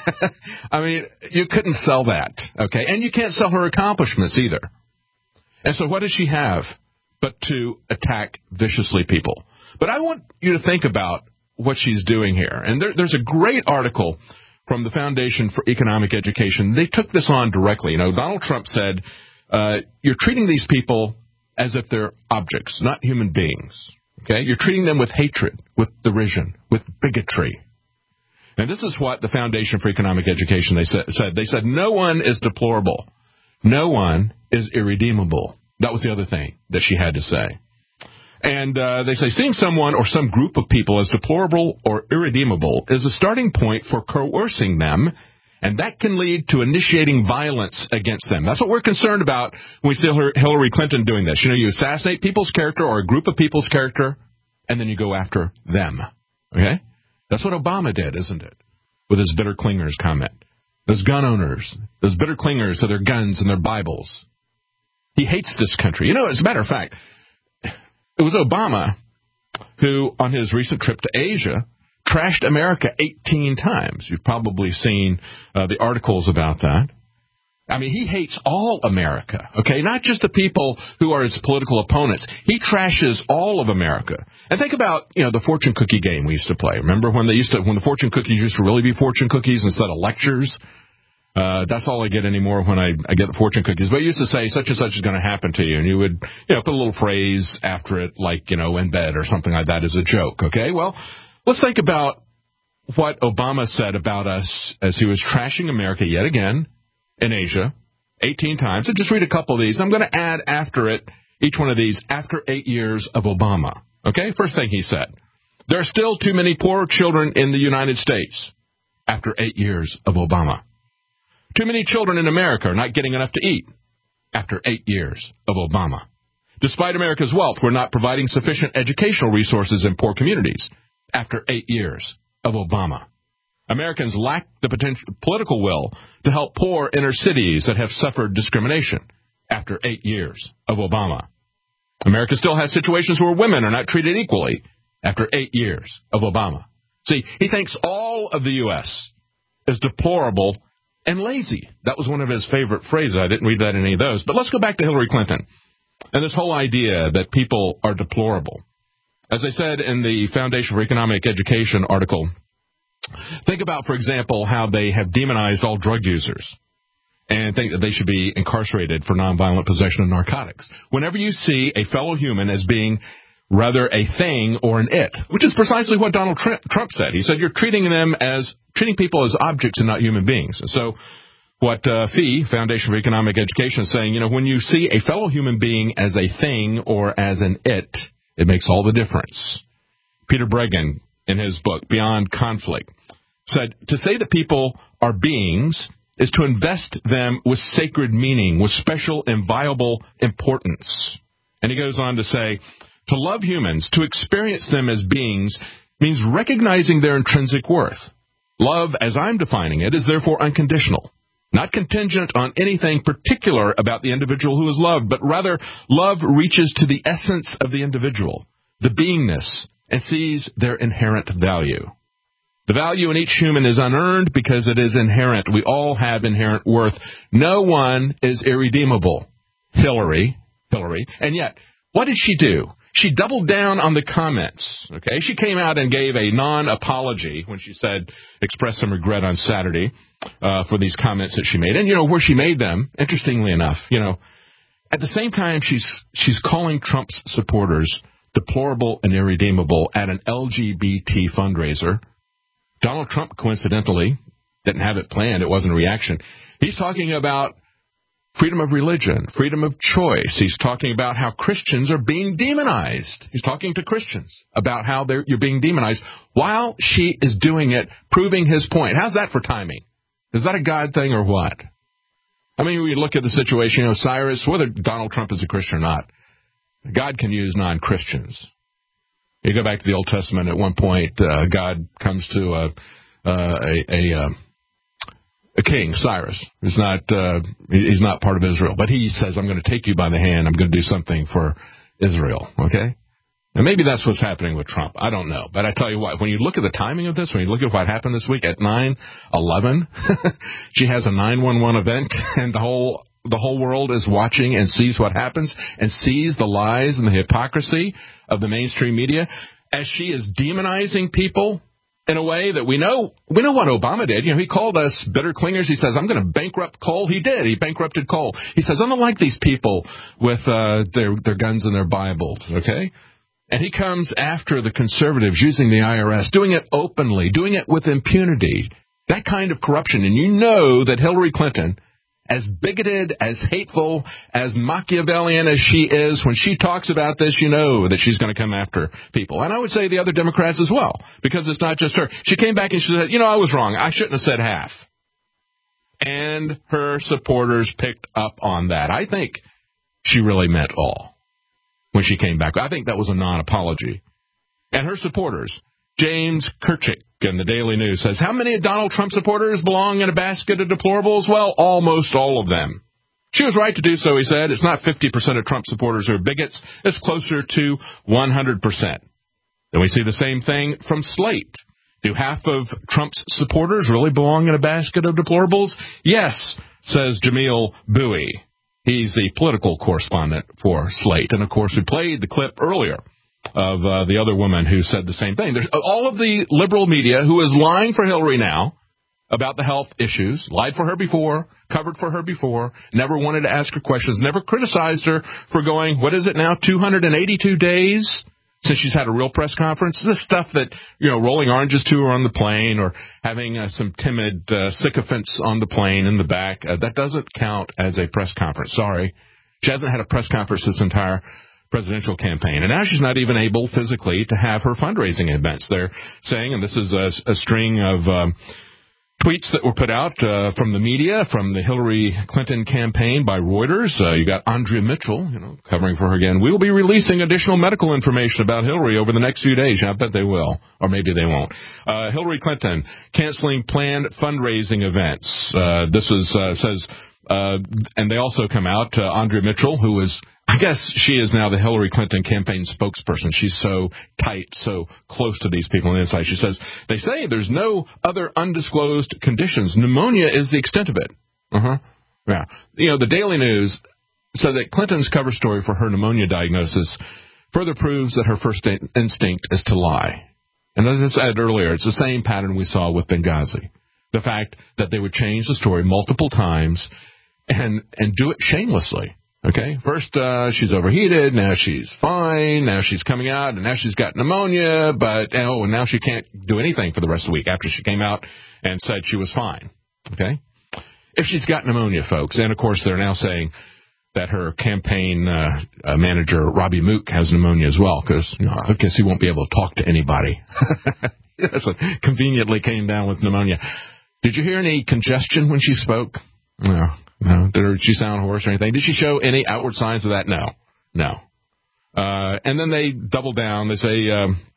I mean, you couldn't sell that, okay? And you can't sell her accomplishments either. And so what does she have but to attack viciously people? But I want you to think about what she's doing here. And there's a great article from the Foundation for Economic Education. They took this on directly. You know, Donald Trump said, you're treating these people as if they're objects, not human beings. Okay? You're treating them with hatred, with derision, with bigotry. And this is what the Foundation for Economic Education said. They said, no one is deplorable. No one is irredeemable. That was the other thing that she had to say. And they say seeing someone or some group of people as deplorable or irredeemable is a starting point for coercing them, and that can lead to initiating violence against them. That's what we're concerned about when we see Hillary Clinton doing this. You know, you assassinate people's character or a group of people's character, and then you go after them. Okay? That's what Obama did, isn't it? With his bitter clingers comment. Those gun owners, those bitter clingers to their guns and their Bibles. He hates this country. You know, as a matter of fact, it was Obama who, on his recent trip to Asia, trashed America 18 times. You've probably seen the articles about that. I mean, he hates all America, okay? Not just the people who are his political opponents. He trashes all of America. And think about, the fortune cookie game we used to play. Remember when the fortune cookies used to really be fortune cookies instead of lectures? That's all I get anymore when I get the fortune cookies. But I used to say, such and such is going to happen to you. And you would, put a little phrase after it, like, in bed or something like that as a joke, okay? Well, let's think about what Obama said about us as he was trashing America yet again in Asia 18 times. And just read a couple of these. I'm going to add after it, each one of these, after 8 years of Obama. Okay? First thing he said, there are still too many poor children in the United States after 8 years of Obama. Too many children in America are not getting enough to eat after 8 years of Obama. Despite America's wealth, we're not providing sufficient educational resources in poor communities after 8 years of Obama. Americans lack the political will to help poor inner cities that have suffered discrimination after 8 years of Obama. America still has situations where women are not treated equally after 8 years of Obama. See, he thinks all of the U.S. is deplorable and lazy. That was one of his favorite phrases. I didn't read that in any of those. But let's go back to Hillary Clinton and this whole idea that people are deplorable. As I said in the Foundation for Economic Education article, think about, for example, how they have demonized all drug users and think that they should be incarcerated for nonviolent possession of narcotics. Whenever you see a fellow human as being rather a thing or an it, which is precisely what Donald Trump said. He said you're treating people as objects and not human beings. And so what FEE, Foundation for Economic Education, is saying, when you see a fellow human being as a thing or as an it makes all the difference. Peter Breggin, in his book, Beyond Conflict, said, to say that people are beings is to invest them with sacred meaning, with special inviolable importance. And he goes on to say, to love humans, to experience them as beings, means recognizing their intrinsic worth. Love, as I'm defining it, is therefore unconditional, not contingent on anything particular about the individual who is loved, but rather love reaches to the essence of the individual, the beingness, and sees their inherent value. The value in each human is unearned because it is inherent. We all have inherent worth. No one is irredeemable. Hillary. And yet, what did she do? She doubled down on the comments, okay? She came out and gave a non-apology when she expressed some regret on Saturday for these comments that she made. And, where she made them, interestingly enough, at the same time she's calling Trump's supporters deplorable and irredeemable at an LGBT fundraiser. Donald Trump, coincidentally, didn't have it planned. It wasn't a reaction. He's talking about freedom of religion, freedom of choice. He's talking about how Christians are being demonized. He's talking to Christians about how you're being demonized while she is doing it, proving his point. How's that for timing? Is that a God thing or what? I mean, we look at the situation, Cyrus, whether Donald Trump is a Christian or not, God can use non-Christians. You go back to the Old Testament, at one point, God comes to a king, Cyrus. He's not part of Israel, but he says, I'm going to take you by the hand. I'm going to do something for Israel, okay? And maybe that's what's happening with Trump. I don't know. But I tell you what, when you look at the timing of this, when you look at what happened this week at 9/11, she has a 911 event, and the whole world is watching and sees what happens and sees the lies and the hypocrisy of the mainstream media as she is demonizing people in a way that we know what Obama did. He called us bitter clingers. He says, I'm going to bankrupt coal. He did. He bankrupted coal. He says, I don't like these people with their guns and their Bibles, okay? And he comes after the conservatives using the IRS, doing it openly, doing it with impunity, that kind of corruption. And you know that Hillary Clinton, as bigoted, as hateful, as Machiavellian as she is, when she talks about this, you know that she's going to come after people. And I would say the other Democrats as well, because it's not just her. She came back and she said, I was wrong. I shouldn't have said half. And her supporters picked up on that. I think she really meant all when she came back. I think that was a non-apology. And her supporters, James Kirchick in the Daily News says, how many of Donald Trump supporters belong in a basket of deplorables? Well, almost all of them. She was right to do so, he said. It's not 50% of Trump supporters who are bigots. It's closer to 100%. Then we see the same thing from Slate. Do half of Trump's supporters really belong in a basket of deplorables? Yes, says Jamil Bowie. He's the political correspondent for Slate. And, of course, we played the clip earlier of the other woman who said the same thing. There's all of the liberal media who is lying for Hillary now about the health issues, lied for her before, covered for her before, never wanted to ask her questions, never criticized her for going, what is it now, 282 days since she's had a real press conference? This stuff that, rolling oranges to her on the plane or having some timid sycophants on the plane in the back, that doesn't count as a press conference. Sorry. She hasn't had a press conference this entire presidential campaign. And now she's not even able physically to have her fundraising events. They're saying, and this is a string of tweets that were put out from the media, from the Hillary Clinton campaign by Reuters. You got Andrea Mitchell, covering for her again. We will be releasing additional medical information about Hillary over the next few days. I bet they will, or maybe they won't. Hillary Clinton canceling planned fundraising events. This says, and they also come out, Andrea Mitchell, who is, I guess she is now the Hillary Clinton campaign spokesperson. She's so tight, so close to these people on the inside. She says, they say there's no other undisclosed conditions. Pneumonia is the extent of it. Yeah. The Daily News said that Clinton's cover story for her pneumonia diagnosis further proves that her first instinct is to lie. And as I said earlier, it's the same pattern we saw with Benghazi. The fact that they would change the story multiple times and do it shamelessly. Okay, first she's overheated, now she's fine, now she's coming out, and now she's got pneumonia, and now she can't do anything for the rest of the week after she came out and said she was fine. Okay? If she's got pneumonia, folks, and of course they're now saying that her campaign manager, Robbie Mook, has pneumonia as well, because I guess he won't be able to talk to anybody. So conveniently came down with pneumonia. Did you hear any congestion when she spoke? No. Did she sound hoarse or anything? Did she show any outward signs of that? No. And then they double down. They say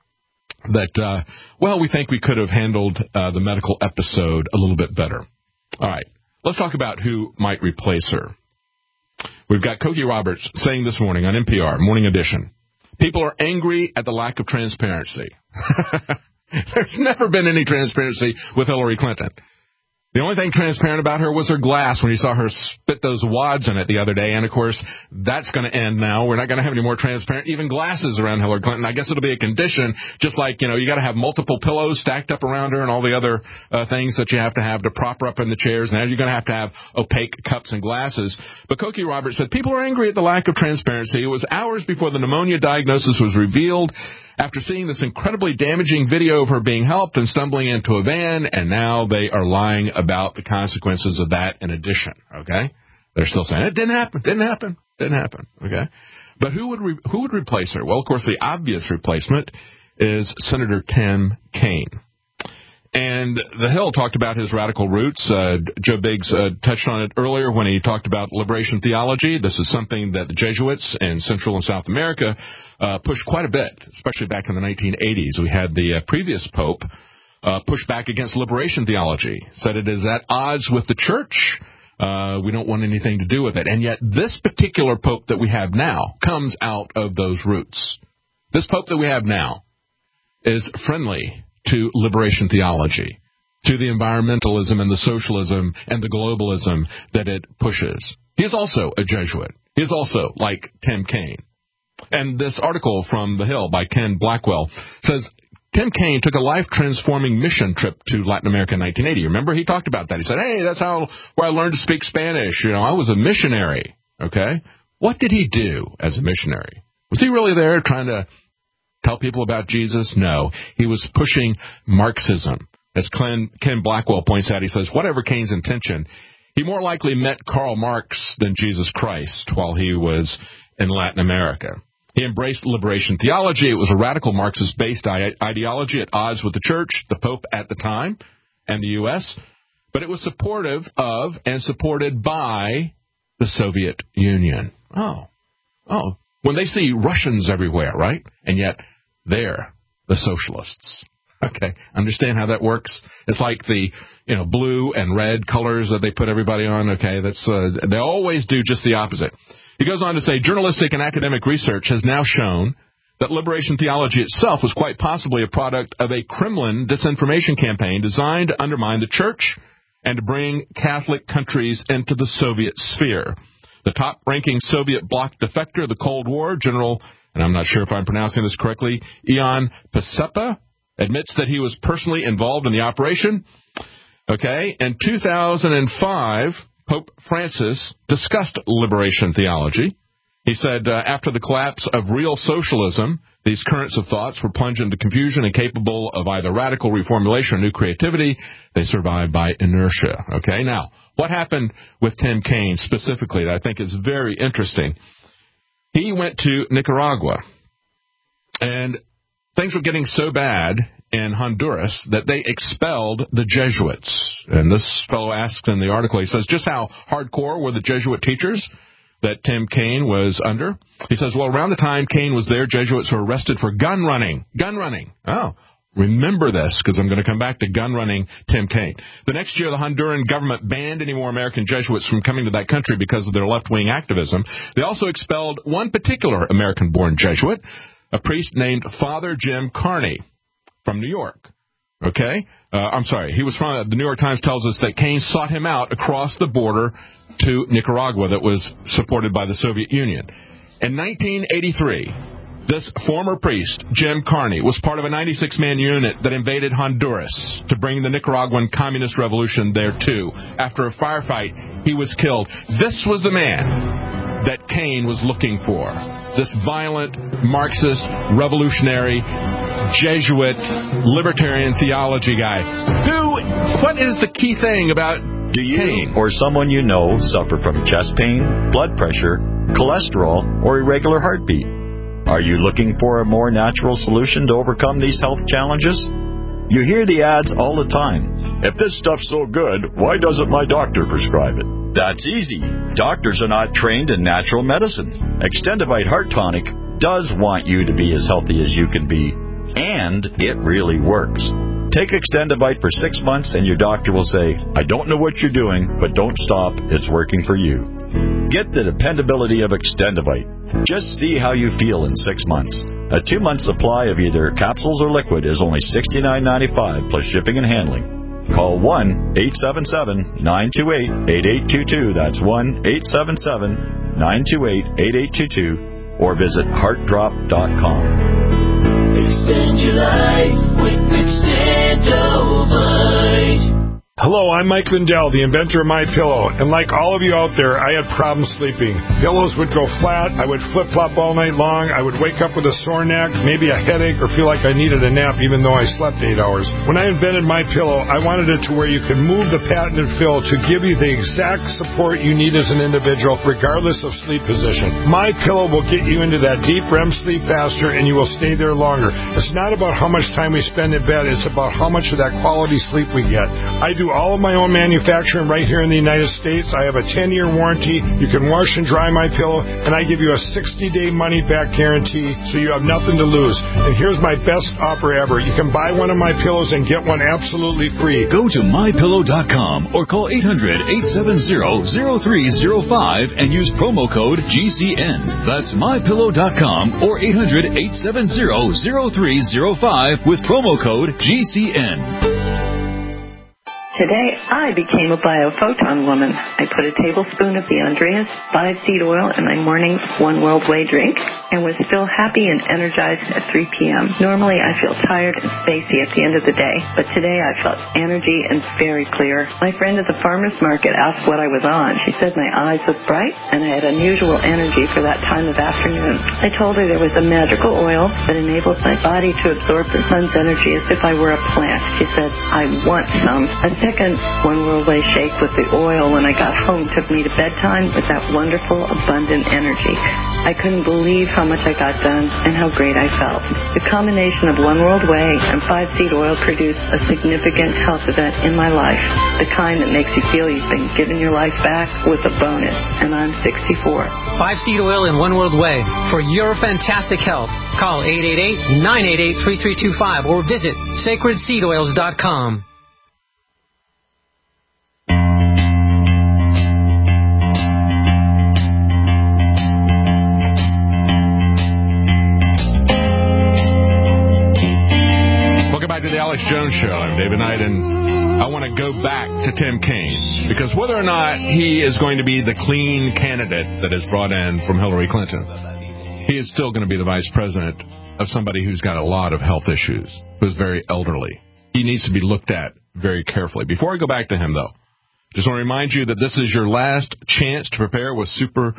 that, we think we could have handled the medical episode a little bit better. All right. Let's talk about who might replace her. We've got Cokie Roberts saying this morning on NPR, Morning Edition, people are angry at the lack of transparency. There's never been any transparency with Hillary Clinton. The only thing transparent about her was her glass when you saw her spit those wads in it the other day. And, of course, that's going to end now. We're not going to have any more transparent even glasses around Hillary Clinton. I guess it'll be a condition, just like, you got to have multiple pillows stacked up around her and all the other things that you have to prop her up in the chairs. Now you're going to have opaque cups and glasses. But Cokie Roberts said people are angry at the lack of transparency. It was hours before the pneumonia diagnosis was revealed, after seeing this incredibly damaging video of her being helped and stumbling into a van, and now they are lying about the consequences of that in addition, okay? They're still saying, it didn't happen, okay? But who would replace her? Well, of course, the obvious replacement is Senator Tim Kaine. And the Hill talked about his radical roots. Joe Biggs touched on it earlier when he talked about liberation theology. This is something that the Jesuits in Central and South America pushed quite a bit, especially back in the 1980s. We had the previous pope push back against liberation theology, said it is at odds with the church. We don't want anything to do with it. And yet this particular pope that we have now comes out of those roots. This pope that we have now is friendly to liberation theology, to the environmentalism and the socialism and the globalism that it pushes. He is also a Jesuit. He is also like Tim Kaine. And this article from The Hill by Ken Blackwell says, Tim Kaine took a life-transforming mission trip to Latin America in 1980. Remember, he talked about that. He said, hey, that's where I learned to speak Spanish. I was a missionary, okay? What did he do as a missionary? Was he really there trying to tell people about Jesus? No. He was pushing Marxism. As Ken Blackwell points out, he says, whatever Kaine's intention, he more likely met Karl Marx than Jesus Christ while he was in Latin America. He embraced liberation theology. It was a radical Marxist-based ideology at odds with the church, the Pope at the time, and the U.S., but it was supportive of and supported by the Soviet Union. Oh. When they see Russians everywhere, right? And yet they're the socialists. Okay, understand how that works? It's like the, blue and red colors that they put everybody on. Okay, that's they always do just the opposite. He goes on to say, journalistic and academic research has now shown that liberation theology itself was quite possibly a product of a Kremlin disinformation campaign designed to undermine the church and to bring Catholic countries into the Soviet sphere. The top-ranking Soviet bloc defector of the Cold War, General, and I'm not sure if I'm pronouncing this correctly, Ion Pacepa, admits that he was personally involved in the operation. Okay, in 2005, Pope Francis discussed liberation theology. He said, after the collapse of real socialism, these currents of thoughts were plunged into confusion and capable of either radical reformulation or new creativity. They survived by inertia. Okay, now, what happened with Tim Kaine specifically that I think is very interesting? He went to Nicaragua, and things were getting so bad in Honduras that they expelled the Jesuits. And this fellow asks in the article, he says, just how hardcore were the Jesuit teachers that Tim Kaine was under? He says, well, around the time Kaine was there, Jesuits were arrested for gun running. Gun running. Oh, remember this, because I'm going to come back to gun running Tim Kaine. The next year, the Honduran government banned any more American Jesuits from coming to that country because of their left-wing activism. They also expelled one particular American-born Jesuit, a priest named Father Jim Carney from New York. Okay? I'm sorry. He was from, the New York Times tells us that Kaine sought him out across the border to Nicaragua that was supported by the Soviet Union. In 1983, this former priest, Jim Carney, was part of a 96-man unit that invaded Honduras to bring the Nicaraguan communist revolution there, too. After a firefight, he was killed. This was the man that Kaine was looking for. This violent, Marxist, revolutionary, Jesuit, libertarian theology guy. What is the key thing about Do you Kaine or someone you know suffer from chest pain, blood pressure, cholesterol, or irregular heartbeat? Are you looking for a more natural solution to overcome these health challenges? You hear the ads all the time. If this stuff's so good, why doesn't my doctor prescribe it? That's easy. Doctors are not trained in natural medicine. Extendivite Heart Tonic does want you to be as healthy as you can be, and it really works. Take Extendivite for 6 months and your doctor will say, I don't know what you're doing, but don't stop. It's working for you. Get the dependability of Extendivite. Just see how you feel in 6 months. A 2-month supply of either capsules or liquid is only $69.95 plus shipping and handling. Call 1-877-928-8822. That's 1-877-928-8822. Or visit heartdrop.com. Extend your life with Extendovite. Hello, I'm Mike Lindell, the inventor of MyPillow, and like all of you out there, I had problems sleeping. Pillows would go flat, I would flip-flop all night long, I would wake up with a sore neck, maybe a headache, or feel like I needed a nap even though I slept 8 hours. When I invented MyPillow, I wanted it to where you could move the patented fill to give you the exact support you need as an individual, regardless of sleep position. MyPillow will get you into that deep REM sleep faster, and you will stay there longer. It's not about how much time we spend in bed, it's about how much of that quality sleep we get. I do all of my own manufacturing right here in the United States. I have a 10-year warranty. You can wash and dry my pillow, and I give you a 60-day money-back guarantee, so you have nothing to lose. And here's my best offer ever. You can buy one of my pillows and get one absolutely free. Go to MyPillow.com or call 800-870-0305 and use promo code GCN. That's MyPillow.com or 800-870-0305 with promo code GCN. Today, I became a biophoton woman. I put a tablespoon of the Andreas 5-seed oil in my morning One World Way drink and was still happy and energized at 3 p.m. Normally, I feel tired and spacey at the end of the day, but today I felt energy and very clear. My friend at the farmer's market asked what I was on. She said my eyes looked bright and I had unusual energy for that time of afternoon. I told her there was a magical oil that enables my body to absorb the sun's energy as if I were a plant. She said, I want some. A second One World Way shake with the oil when I got home took me to bedtime with that wonderful, abundant energy. I couldn't believe how much I got done and how great I felt. The combination of One World Way and 5-seed oil produced a significant health event in my life, the kind that makes you feel you've been given your life back with a bonus, and I'm 64. 5-seed oil and One World Way for your fantastic health. Call 888-988-3325 or visit sacredseedoils.com. back to the Alex Jones Show. I'm David Knight, and I want to go back to Tim Kaine, because whether or not he is going to be the clean candidate that is brought in from Hillary Clinton, he is still going to be the vice president of somebody who's got a lot of health issues, who's very elderly. He needs to be looked at very carefully. Before I go back to him, though, just want to remind you that this is your last chance to prepare with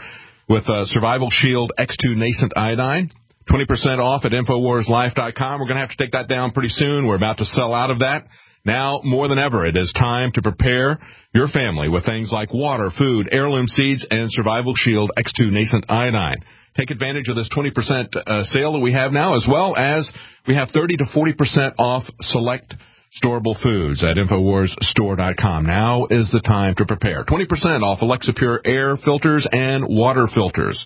Survival Shield X2 Nascent Iodine. 20% off at InfoWarsLife.com. We're going to have to take that down pretty soon. We're about to sell out of that. Now, more than ever, it is time to prepare your family with things like water, food, heirloom seeds, and Survival Shield X2 Nascent Iodine. Take advantage of this 20% sale that we have now, as well as we have 30 to 40% off select storable foods at InfoWarsStore.com. Now is the time to prepare. 20% off Alexa Pure air filters and water filters.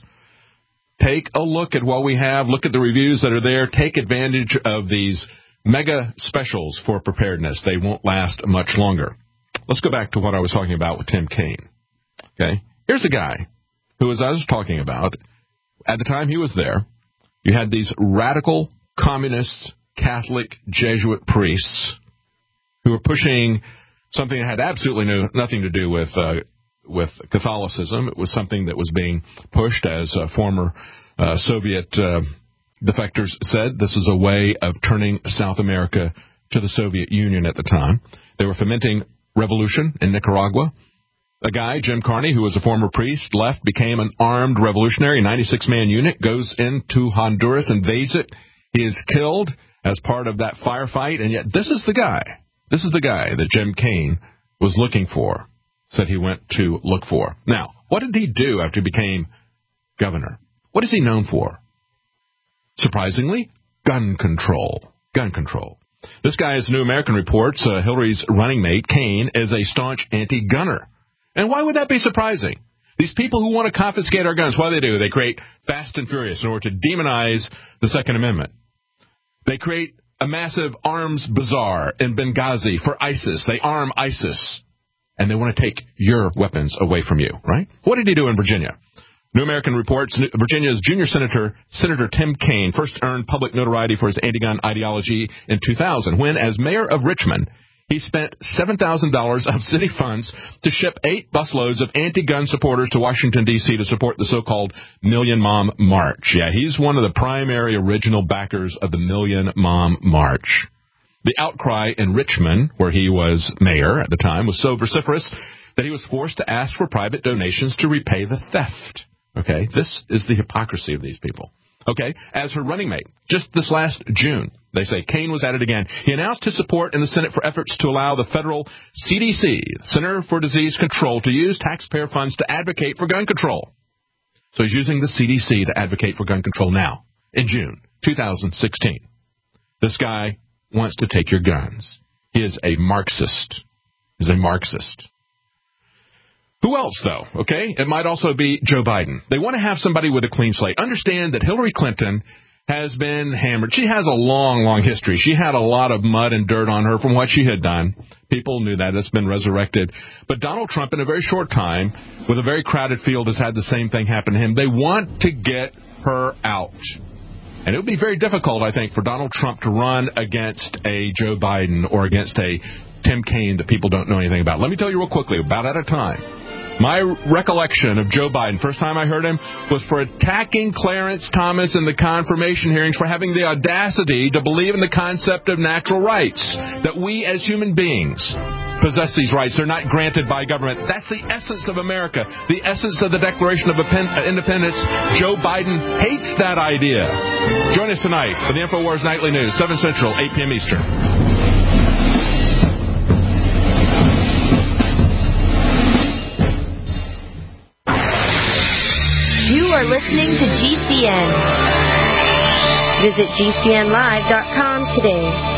Take a look at what we have. Look at the reviews that are there. Take advantage of these mega specials for preparedness. They won't last much longer. Let's go back to what I was talking about with Tim Kaine. Okay? Here's a guy who, as I was talking about, at the time he was there, you had these radical communist Catholic Jesuit priests who were pushing something that had absolutely nothing to do with Catholicism. It was something that was being pushed, as former Soviet defectors said. This is a way of turning South America to the Soviet Union at the time. They were fomenting revolution in Nicaragua. A guy, Jim Carney, who was a former priest, left, became an armed revolutionary. A 96-man unit goes into Honduras, invades it. He is killed as part of that firefight, and yet this is the guy that Jim Kaine was looking for. Said he went to look for. Now, what did he do after he became governor? What is he known for? Surprisingly, gun control. Gun control. This guy, as New American reports, Hillary's running mate, Kaine, is a staunch anti-gunner. And why would that be surprising? These people who want to confiscate our guns, what do? They create Fast and Furious in order to demonize the Second Amendment. They create a massive arms bazaar in Benghazi for ISIS. They arm ISIS. And they want to take your weapons away from you, right? What did he do in Virginia? New American reports Virginia's junior senator, Senator Tim Kaine, first earned public notoriety for his anti-gun ideology in 2000, when, as mayor of Richmond, he spent $7,000 of city funds to ship 8 busloads of anti-gun supporters to Washington, D.C. to support the so-called Million Mom March. Yeah, he's one of the primary original backers of the Million Mom March. The outcry in Richmond, where he was mayor at the time, was so vociferous that he was forced to ask for private donations to repay the theft. Okay, this is the hypocrisy of these people. Okay, as her running mate, just this last June, they say Kaine was at it again. He announced his support in the Senate for efforts to allow the federal CDC, Center for Disease Control, to use taxpayer funds to advocate for gun control. So he's using the CDC to advocate for gun control now, in June 2016. This guy wants to take your guns. He is a Marxist. He's a Marxist. Who else, though? Okay, it might also be Joe Biden. They want to have somebody with a clean slate. Understand that Hillary Clinton has been hammered. She has a long, long history. She had a lot of mud and dirt on her from what she had done. People knew that. It's been resurrected. But Donald Trump, in a very short time, with a very crowded field, has had the same thing happen to him. They want to get her out. And it would be very difficult, I think, for Donald Trump to run against a Joe Biden or against a Tim Kaine that people don't know anything about. Let me tell you real quickly, about at a time. My recollection of Joe Biden, first time I heard him, was for attacking Clarence Thomas in the confirmation hearings for having the audacity to believe in the concept of natural rights, that we as human beings possess these rights. They're not granted by government. That's the essence of America, the essence of the Declaration of Independence. Joe Biden hates that idea. Join us tonight for the InfoWars Nightly News, 7 Central, 8 p.m. Eastern. You are listening to GCN. Visit GCNlive.com today.